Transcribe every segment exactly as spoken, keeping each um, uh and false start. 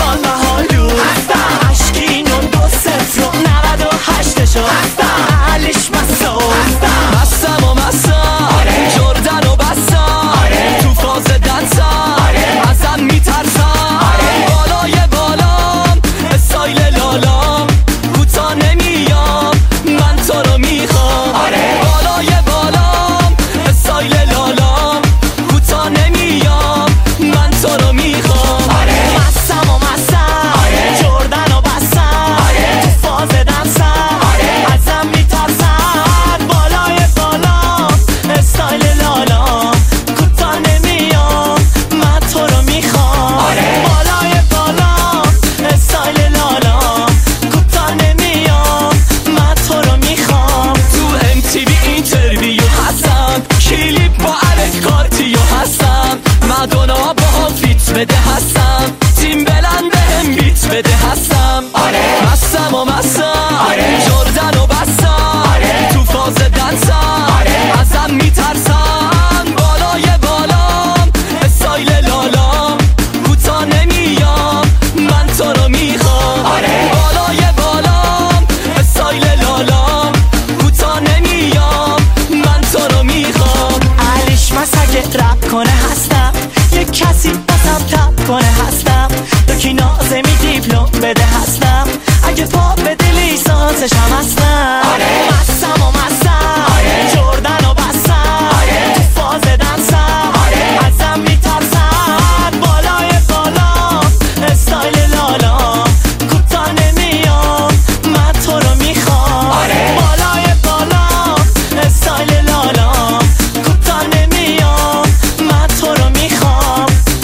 حال محالو هستم، اشکی نون دو صفر و نود و هشتشو هستم، علیش مسو هستم، مستم و مستم آره. جردن و بستم آره. تو فاز دنسم آره. ازم میترسم آره. بالای بالام استایل لالام کوتا نمیام من تو رو میخوام آره. بالای بالام استایل لالام کوتا نمیام من تو رو میخوام آره. مستم و مستم آره. جردن و بستم آره. تو فاز دنسم آره. ازم میترسن بالای بالام استایل لالام کوتا نمیام من تو رو میخوام آره. بالای بالام استایل لالام کوتا نمیام من تو رو میخوام تو ام تی وی اینترویو هستم کلیپ با الک کارتیو هستم مدونا با فیت بده هستم تیم بلند بهم بیت بده هستم آره. مستم و مستم آره. جردن و بستم آره. تو فاز دنسم آره. ازم میترسم بالای بالام استایل لالام کوتا نمیام من تو رو میخوام آره. بالای بالام استایل لالام کوتا نمیام من تو رو میخوام علیش مسگه رپ کنه هستم، یک کسی بازم تب کنه هستم، دوکی نازمی دیپلم بده هستم، اگه پا بده لیسانسش هم هستم آره. مستم و مستم آره. جردن و بستم آره. تو فاز دنسم آره. ازم میترسن بالای بالام استایل لالام کوتا نمیام من تو رو میخوام آره. بالای بالام استایل لالام کوتا نمیام من تو رو میخوام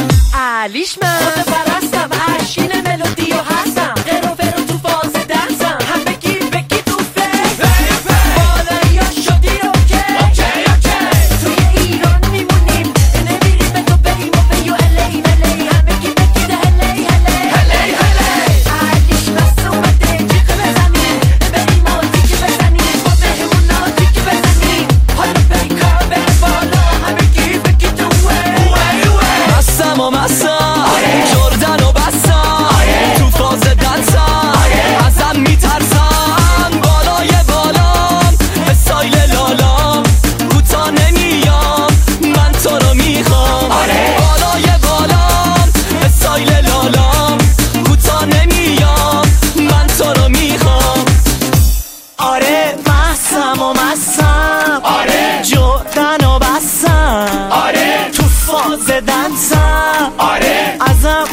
علیش من خود پرستم اشین ملودی و هستم قرو برو تو فاز دنسم هم بگی بگی تو فکر بالایی ها شدی اوکی توی ایران میمونیم نمیریم به تو بریم و بیو الی ملی هم بگی بگی ده هلی هلی علیش بس اومده جیغ بزنیم بریم و دیگه بزنیم با بهمون ها دیگه بزنیم حالا بیکار بره بالا هم بگی بگی تو مستم و مستم آره. جردن و بستم آره. تو فاز دنسم آره. ازم میترسم بالای بالام استایل لالام کوتا نمیام من تو رو میخوام آره. بالای بالام استایل لالام کوتا نمیام من تو رو میخوام آره مستم و مستم آره. جردن و بستم آره. تو فاز دنسم آره. ازم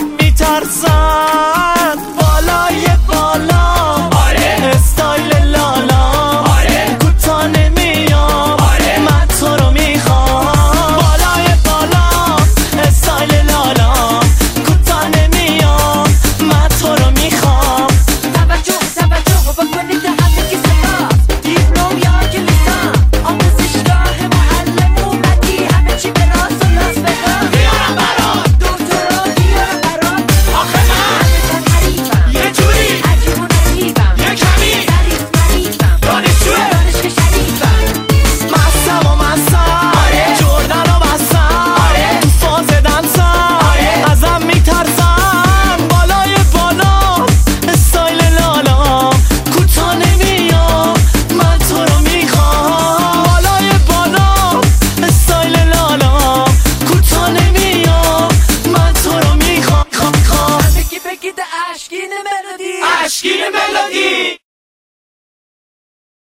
میترسن بالای بالام آره. استایل لالام آره. کوتا نمیام آره. من تو رو میخوام بالای بالام استایل لالام کوتا نمیام من تو رو میخوام توجه توجه بکنید همگی سپاس دیپلم یا کلیسان آموزشگاه معلم اومدی همه چی به راست و راست بگم بیارم برات دکترا بیارم برات آخه من همه حریفم یه جوری عجیب و نجیبم یه کمی ظریف مریفم دانشجوه دانشگاه شریفم مستم و مستم آره. جردن و بستم آره. تو فاز دنسم آره. ازم میترسن بالای بالا استایل لالام کوتا نمیام من تو رو میخوام بالای بالا استایل لالام کوتا نمیام من تو رو میخوام میخوام میخوام بگی بگی ده اشکین ملودی اشکی